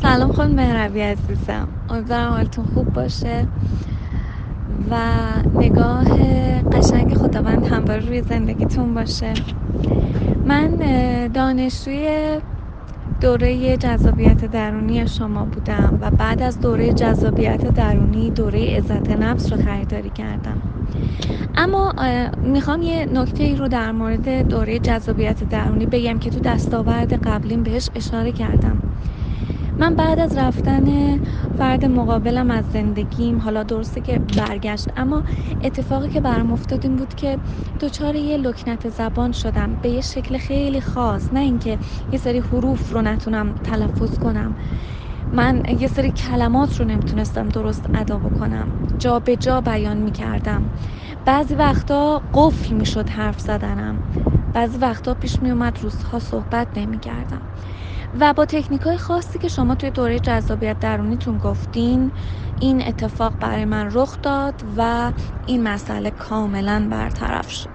سلام خانم مهربی عزیزم، امیدوارم حالتون خوب باشه و نگاه قشنگ خداوند همواره روی زندگیتون باشه. من دانشجوی دوره جذابیت درونی شما بودم و بعد از دوره جذابیت درونی دوره عزت نفس رو خریداری کردم. اما میخوام یه نکته رو در مورد دوره جذابیت درونی بگم که تو دستاورد قبلیم بهش اشاره کردم. من بعد از رفتن فرد مقابلم از زندگیم، حالا درسته که برگشت، اما اتفاقی که برام افتاد این بود که دچار یه لکنت زبان شدم به یه شکل خیلی خاص. نه اینکه یه سری حروف رو نتونم تلفظ کنم، من یه سری کلمات رو نمیتونستم درست ادا بکنم، جا به جا بیان میکردم. بعضی وقتا قفل میشد حرف زدنم، بعضی وقتا پیش میومد روزها صحبت نمیکردم و با تکنیک‌های خاصی که شما توی دوره جذابیت درونیتون گفتین این اتفاق برای من رخ داد و این مسئله کاملا برطرف شد.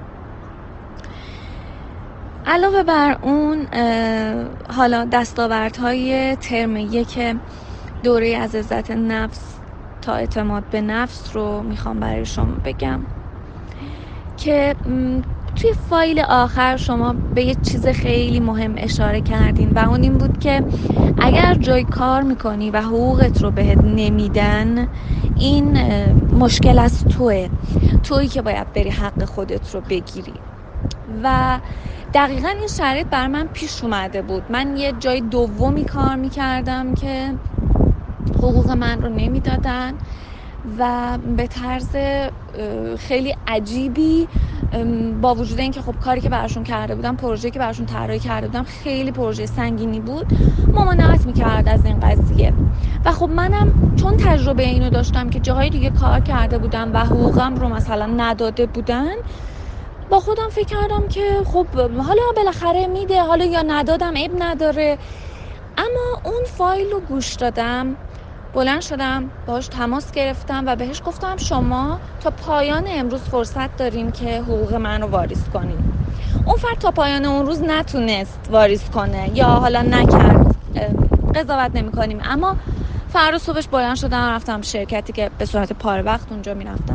علاوه بر اون حالا دستاوردهای ترم 1 دوره از عزت نفس تا اعتماد به نفس رو میخوام برای شما بگم که توی فایل آخر شما به یه چیز خیلی مهم اشاره کردین و اون این بود که اگر جای کار میکنی و حقوقت رو بهت نمیدن، این مشکل از تویی که باید بری حق خودت رو بگیری. و دقیقاً این شرایط بر من پیش اومده بود. من یه جای دومی کار میکردم که حقوق من رو نمیدادن و به طرز خیلی عجیبی، با وجود اینکه خب کاری که براشون کرده بودم، پروژه‌ای که براشون طراحی کرده بودم خیلی پروژه سنگینی بود، ممانعت میکرد از این قضیه. و خب منم چون تجربه اینو داشتم که جاهای دیگه کار کرده بودم و حقوقم رو مثلا نداده بودن، با خودم فکر کردم که خب حالا بالاخره میده، حالا یا ندادم عیب نداره. اما اون فایل رو گوش دادم، بلند شدم باهاش تماس گرفتم و بهش گفتم شما تا پایان امروز فرصت دارین که حقوق من رو واریز کنین. اون فرد تا پایان اون روز نتونست واریز کنه یا حالا نکرد، قضاوت نمی کنیم، اما فردا صبحش بلند شدم رفتم شرکتی که به صورت پاره وقت اونجا می رفتم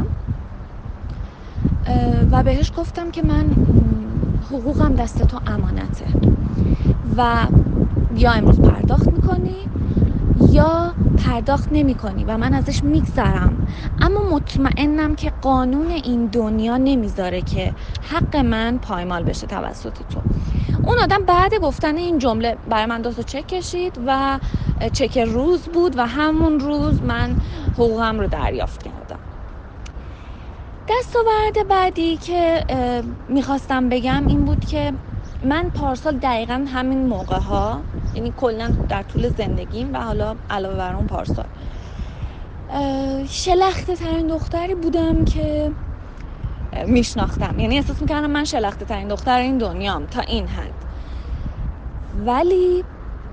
و بهش گفتم که من حقوقم دست تو امانته و یا امروز پرداخت میکنی یا پرداخت نمی کنی و من ازش میگذرم، اما مطمئنم که قانون این دنیا نمیذاره که حق من پایمال بشه توسط تو. اون آدم بعد گفتن این جمله برای من 2 تا چک کشید و چک روز بود و همون روز من حقوقم رو دریافت کردم. دستاورد بعدی که میخواستم بگم این بود که من پارسال دقیقاً همین موقع ها، یعنی کلاً در طول زندگیم و حالا علاوه بر اون پارسال، شلخته ترین دختری بودم که میشناختم. یعنی احساس میکردم من شلخته ترین دختر این دنیام تا این حد. ولی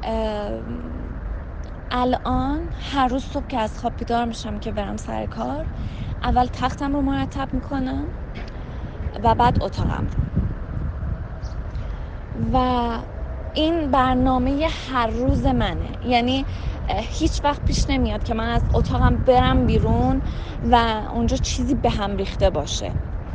الان هر روز صبح که از خواب بیدار میشم که برم سر کار، اول تختم رو مرتب میکنم و بعد اتاقم رو. و این برنامه هر روز منه. یعنی هیچ وقت پیش نمیاد که من از اتاقم برم بیرون و اونجا چیزی به هم ریخته باشه.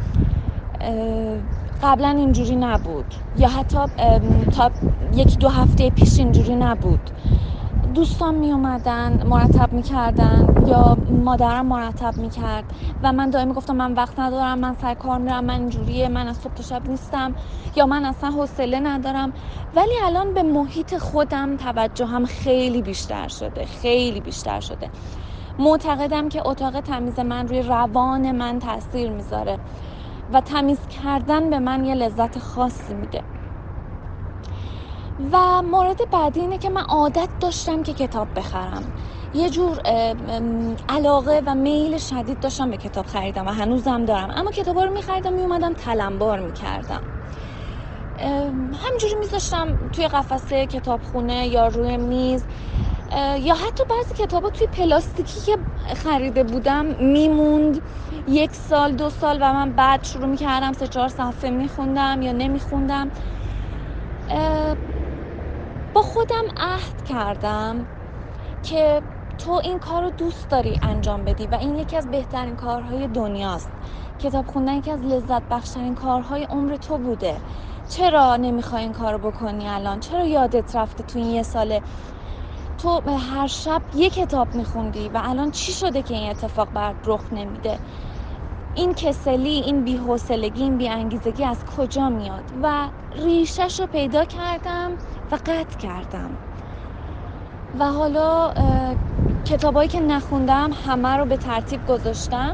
قبلا اینجوری نبود، یا حتی تا 1-2 هفته پیش اینجوری نبود. دوستان می اومدن مرتب میکردن یا مادرم مرتب میکرد و من دائما گفتم من وقت ندارم، من سر کار میرم، من اینجوریه، من از صبح تا شب نیستم، یا من اصلا حوصله ندارم. ولی الان به محیط خودم توجهم خیلی بیشتر شده. معتقدم که اتاق تمیز من روی روان من تاثیر میذاره و تمیز کردن به من یه لذت خاصی میده. و مورد بعدی اینه که من عادت داشتم که کتاب بخرم. یه جور علاقه و میل شدید داشتم به کتاب خریدم و هنوزم دارم، اما کتابا رو می‌خریدم میومدم تلمبار می‌کردم، همینجوری میذاشتم توی قفسه کتابخونه یا روی میز، یا حتی بعضی کتابا توی پلاستیکی که خریده بودم میموند 1 سال 2 سال و من بعد شروع می‌کردم 3-4 صفحه می‌خوندم یا نمی‌خوندم. با خودم عهد کردم که تو این کار رو دوست داری انجام بدی و این یکی از بهترین کارهای دنیاست. کتاب خوندن یکی از لذت بخشترین کارهای عمر تو بوده. چرا نمیخوای این کار رو بکنی الان؟ چرا یادت رفته تو این 1 ساله تو به هر شب 1 کتاب میخوندی و الان چی شده که این اتفاق برات رخ نمیده؟ این کسلی، این بی‌حوصلگی، این بی‌انگیزگی از کجا میاد؟ و ریشه‌ش رو پیدا کردم و قطع کردم. و حالا کتابایی که نخوندم همه رو به ترتیب گذاشتم.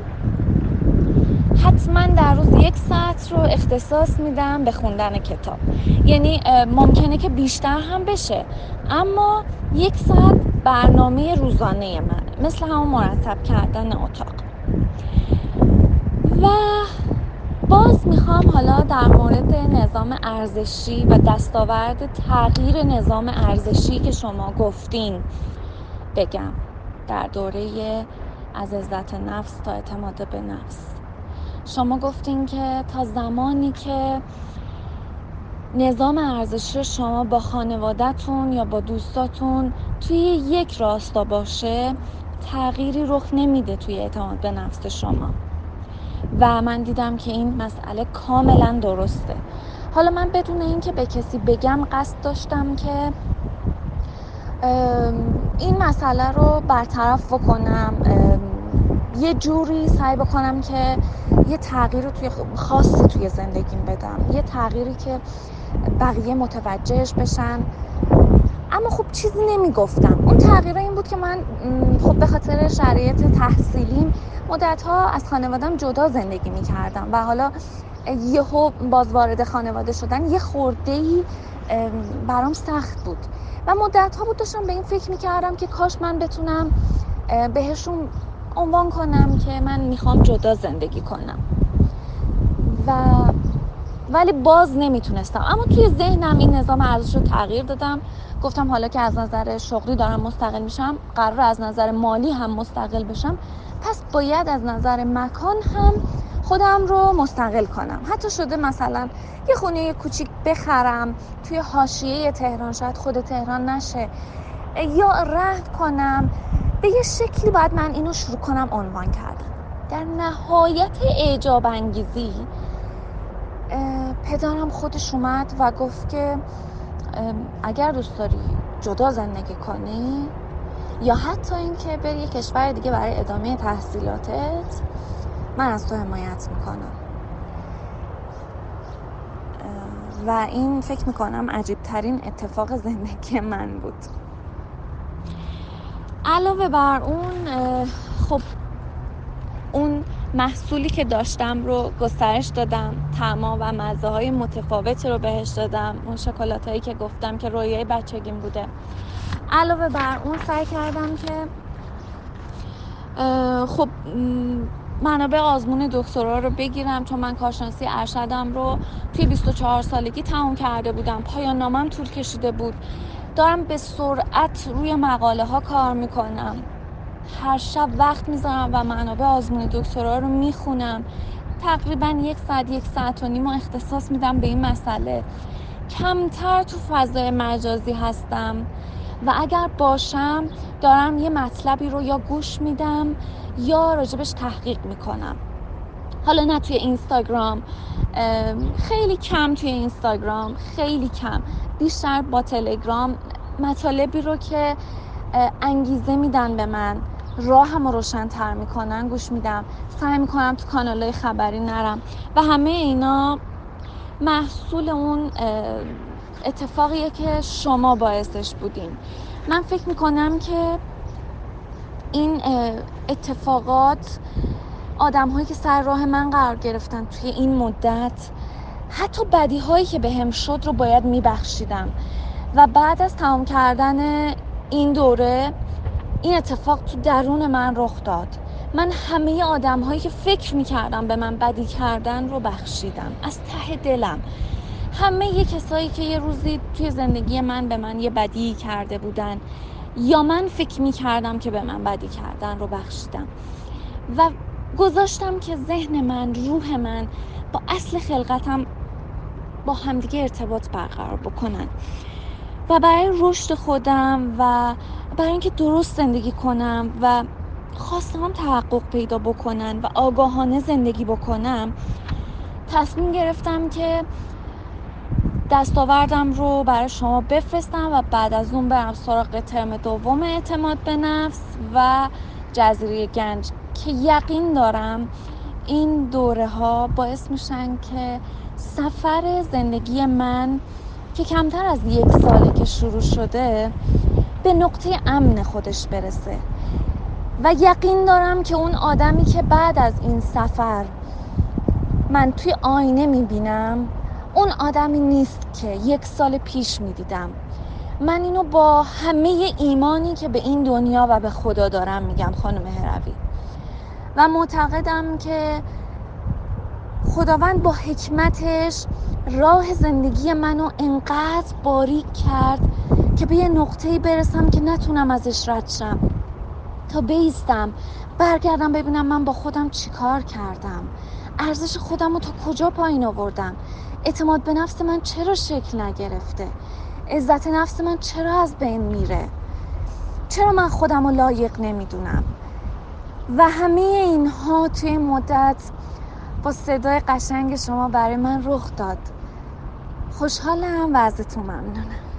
حتما در روز 1 ساعت رو اختصاص میدم به خوندن کتاب. یعنی ممکنه که بیشتر هم بشه، اما 1 ساعت برنامه روزانه منه، مثل همون مرتب کردن اتاق. و باز میخوام حالا در مورد نظام ارزشی و دستاورد تغییر نظام ارزشی که شما گفتین بگم در دوره از عزت نفس تا اعتماد به نفس. شما گفتین که تا زمانی که نظام ارزشی شما با خانواده‌تون یا با دوستاتون توی یک راستا باشه، تغییری رخ نمیده توی اعتماد به نفس شما. و من دیدم که این مسئله کاملا درسته. حالا من بدون این که به کسی بگم قصد داشتم که این مسئله رو برطرف بکنم، یه جوری سعی بکنم که یه تغییر خاصی توی زندگیم بدم، یه تغییری که بقیه متوجهش بشن. اما خب چیزی نمیگفتم. اون تغییر این بود که من خب به خاطر شرایط تحصیلیم مدت‌ها از خانوادم جدا زندگی می‌کردم و حالا یهو باز وارد خانواده شدن یه خورده‌ای برام سخت بود و مدت‌ها بود داشتم به این فکر می‌کردم که کاش من بتونم بهشون عنوان کنم که من میخوام جدا زندگی کنم ولی باز نمیتونستم. اما توی ذهنم این نظام ارزش رو تغییر دادم. گفتم حالا که از نظر شغلی دارم مستقل میشم، قرار از نظر مالی هم مستقل بشم، پس باید از نظر مکان هم خودم رو مستقل کنم. حتی شده مثلا یه خونه کوچیک بخرم توی حاشیه تهران، شاید خود تهران نشه، یا رهن کنم. به یه شکلی باید من اینو شروع کنم عنوان کردم. در نهایت اعجاب انگیزی پدرم خودش اومد و گفت که اگر دوست داری جدا زندگی کنی یا حتی این که بری یه کشور دیگه برای ادامه تحصیلاتت، من از تو حمایت میکنم. و این فکر میکنم عجیب ترین اتفاق زندگی من بود. علاوه بر اون خب اون محصولی که داشتم رو گسترش دادم، طعما و مزه های متفاوتی رو بهش دادم. اون شکلات هایی که گفتم که رویای بچگیم بوده. علاوه بر اون سعی کردم که خب منابع آزمون دکترا رو بگیرم، چون من کارشناسی ارشدم رو توی 24 سالگی تموم کرده بودم. پایان نامم طول کشیده بود. دارم به سرعت روی مقاله ها کار میکنم. هر شب وقت میذارم و منابع آزمون دکترا رو میخونم. تقریبا 1 ساعت 1 ساعت و نیم اختصاص میدم به این مسئله. کمتر تو فضای مجازی هستم و اگر باشم دارم یه مطلبی رو یا گوش میدم یا راجبش تحقیق میکنم. حالا نه توی اینستاگرام، خیلی کم توی اینستاگرام، خیلی کم، بیشتر با تلگرام مطالبی رو که انگیزه میدن به من، راهم رو روشن‌تر میکنن گوش میدم. سعی میکنم تو کانال‌های خبری نرم و همه اینا محصول اون اتفاقیه که شما باعثش بودین. من فکر میکنم که این اتفاقات، آدم هایی که سر راه من قرار گرفتن توی این مدت، حتی بدی هایی که بهم شد رو باید میبخشیدم. و بعد از تمام کردن این دوره این اتفاق تو درون من رخ داد. من همه آدم هایی که فکر میکردم به من بدی کردن رو بخشیدم از ته دلم. همه یه کسایی که یه روزی توی زندگی من به من یه بدی کرده بودن یا من فکر میکردم که به من بدی کردن رو بخشیدم و گذاشتم که ذهن من، روح من با اصل خلقتم با همدیگه ارتباط برقرار بکنن. و برای رشد خودم و برای اینکه درست زندگی کنم و خواستم تحقق پیدا بکنن و آگاهانه زندگی بکنم، تصمیم گرفتم که دستاوردم رو برای شما بفرستم و بعد از اون برم سراغ ترم دوم اعتماد به نفس و جزیره گنج که یقین دارم این دوره ها باعث میشن که سفر زندگی من که کمتر از 1 ساله که شروع شده به نقطه امن خودش برسه و یقین دارم که اون آدمی که بعد از این سفر من توی آینه میبینم اون آدمی نیست که 1 سال پیش میدیدم. من اینو با همه ایمانی که به این دنیا و به خدا دارم میگم خانم هروی، و معتقدم که خداوند با حکمتش راه زندگی منو انقدر باریک کرد که به یه نقطه‌ای برسم که نتونم ازش رد شم، تا بیستم برگردم ببینم من با خودم چی کار کردم، ارزش خودم رو تا کجا پایین آوردم، اعتماد به نفس من چرا شکل نگرفته، عزت نفس من چرا از بین میره، چرا من خودم رو لایق نمیدونم. و همه اینها توی مدت با صدای قشنگ شما برای من رخ داد. خوشحالم و ازتون ممنونم.